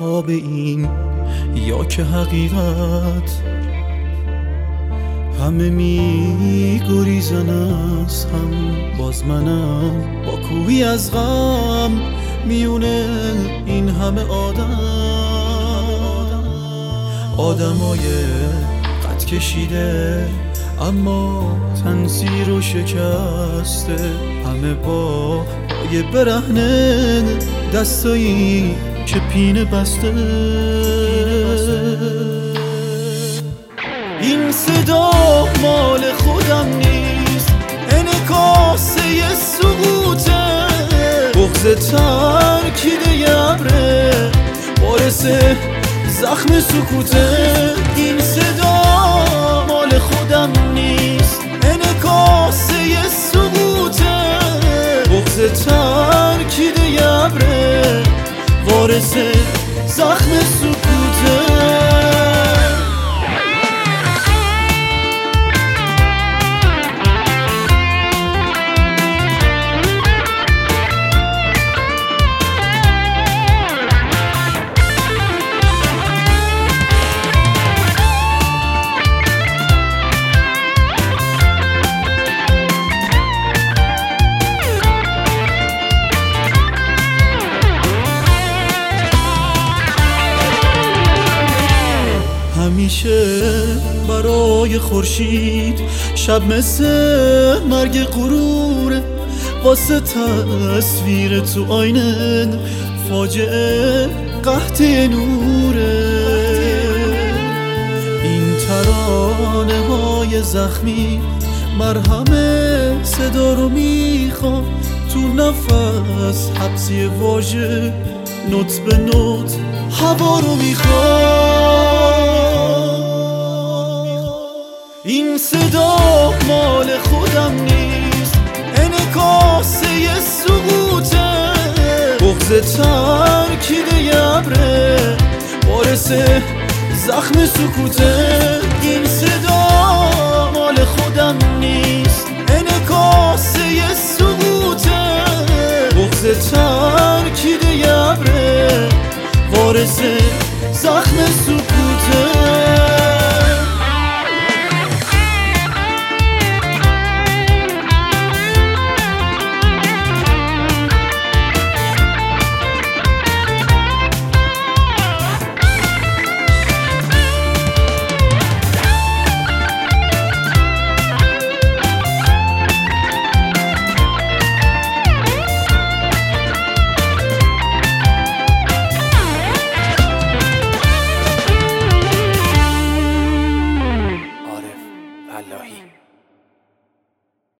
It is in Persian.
خواب این یا که حقیقت؟ همه می گریزن از هم، باز منم با کوهی از غم میونه این همه آدمای قد کشیده اما تنزیر و شکسته، همه با پای برهنه، دستایی که پینه بسته. این صدا مال خودم نیست، انعکاسه سقوطه، بغض ترکیده ابره، باعث زخم سکوته. این صدا مال خودم نیست، انعکاسه سقوطه، بغض ترکیده ابره، وارث زخم سکوته. همیشه برای خورشید شب مثل مرگ غروره، واسه تصویر تو آینه فاجعه قحط نوره. این ترانه های زخمی مرهم صدا رو میخوام، تو نفس حبسی واژه نوت به نوت هوا رو میخوام. این صدا مال خودم نیست، انعکاسه سقوطه، بغض ترکیده ابره، باعث زخم سکوته. این صدا مال خودم نیست، انعکاسه سقوطه، بغض ترکیده ابره، وارث زخم سکوته.